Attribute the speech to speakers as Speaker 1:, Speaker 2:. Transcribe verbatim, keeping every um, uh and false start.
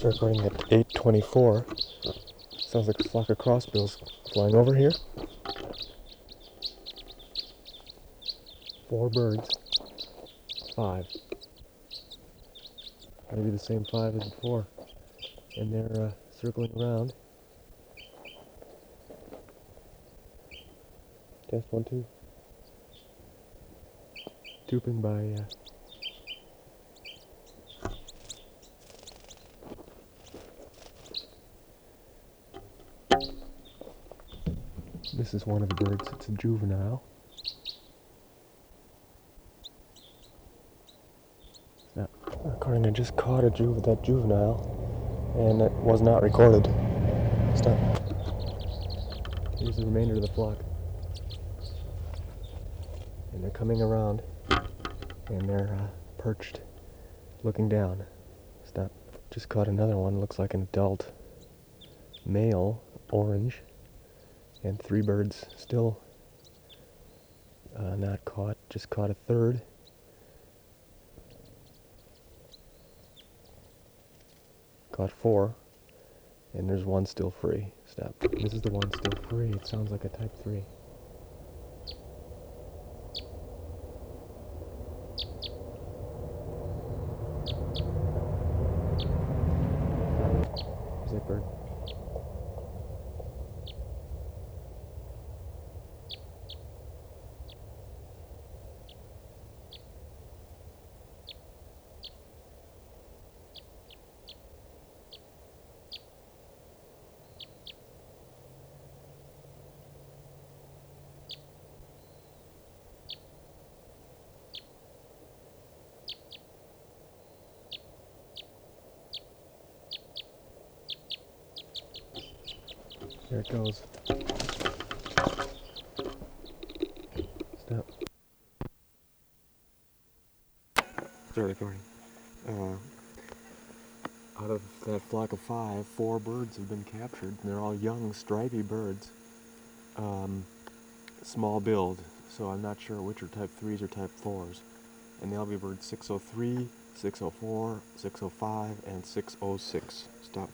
Speaker 1: Recording at eight twenty-four. Sounds like a flock of crossbills flying over here. Four birds. Five. Maybe the same five as before. And they're uh, circling around. Test one, two. Tuping by uh, this is one of the birds. It's a juvenile. Now, according to just caught a ju that juvenile, and it was not recorded. Stop. Here's the remainder of the flock, and they're coming around, and they're uh, perched, looking down. Stop. Just caught another one. Looks like an adult male, orange, and three birds still uh, not caught. Just caught a third. Caught four, and there's one still free. Stop. This is the one still free. It sounds like a type three. There's that bird. There it goes. Stop. Start recording. Uh, out of that flock of five, four birds have been captured, and they're all young, stripy birds. Um, small build, so I'm not sure which are type threes or type fours. And they'll be birds six oh three, six oh four, six oh five, and six oh six. Stop.